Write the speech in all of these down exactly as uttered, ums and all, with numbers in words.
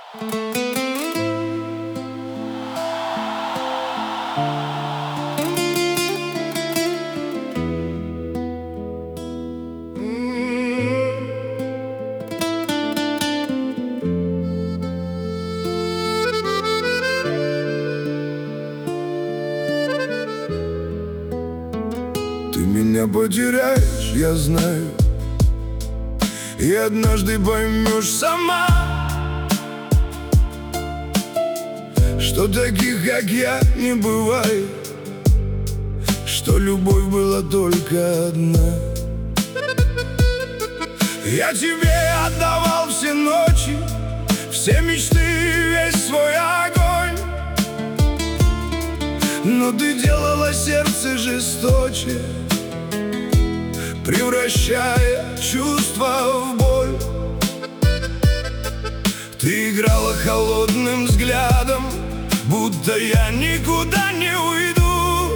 Ты меня потеряешь, я знаю, и однажды поймешь сама, что таких, как я, не бывает, что любовь была только одна. Я тебе отдавал все ночи, все мечты, весь свой огонь, но ты делала сердце жесточе, превращая чувства в боль. Ты играла холодным взглядом, будто я никуда не уйду,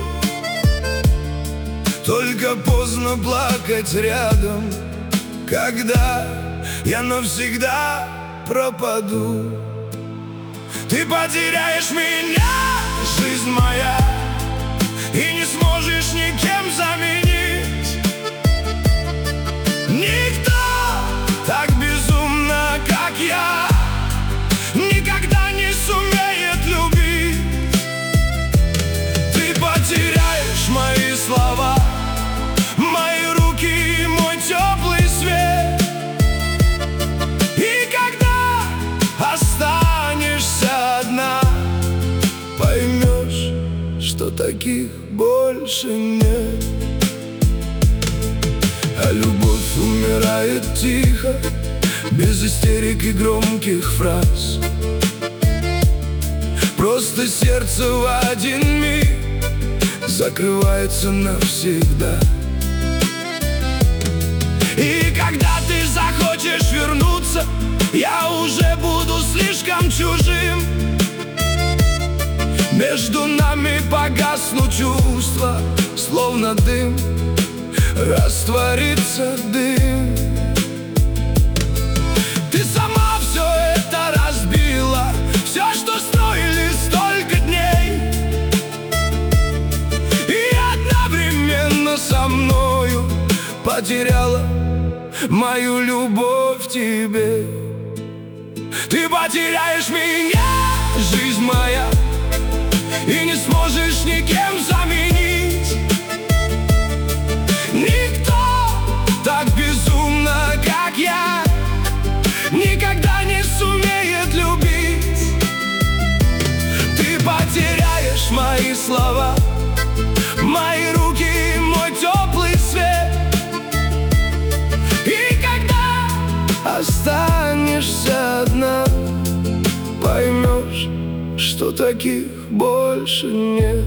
только поздно плакать рядом, когда я навсегда пропаду. Ты потеряешь меня, жизнь моя, и не сможешь никем заменить. Никто так безумно, как я, никогда не сумеет любить. Ты потеряешь мои слова, мои руки и мой теплый свет. И когда останешься одна, поймешь, что таких больше нет. А любовь умирает тихо, без истерик и громких фраз. Просто сердце в один миг закрывается навсегда. И когда ты захочешь вернуться, я уже буду слишком чужим. Между нами погаснут чувства, словно дым, растворится дым. Ты сама все это разбила, все, что строили столько дней, и одновременно со мною потеряла мою любовь к тебе. Ты потеряешь меня, жизнь моя, и не сможешь никем заменить. Никто так безумно, как я, никогда не сумеет любить. Ты потеряешь мои слова, мои руки и мой теплый свет. И когда останешься одна, поймешь, что таких больше нет.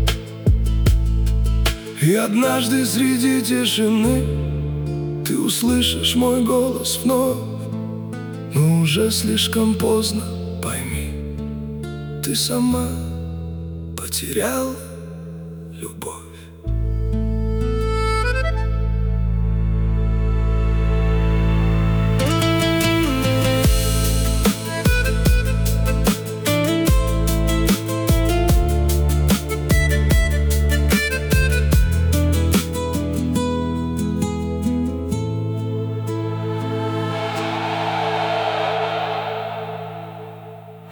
И однажды среди тишины ты услышишь мой голос вновь, но уже слишком поздно, пойми, ты сама потеряла любовь.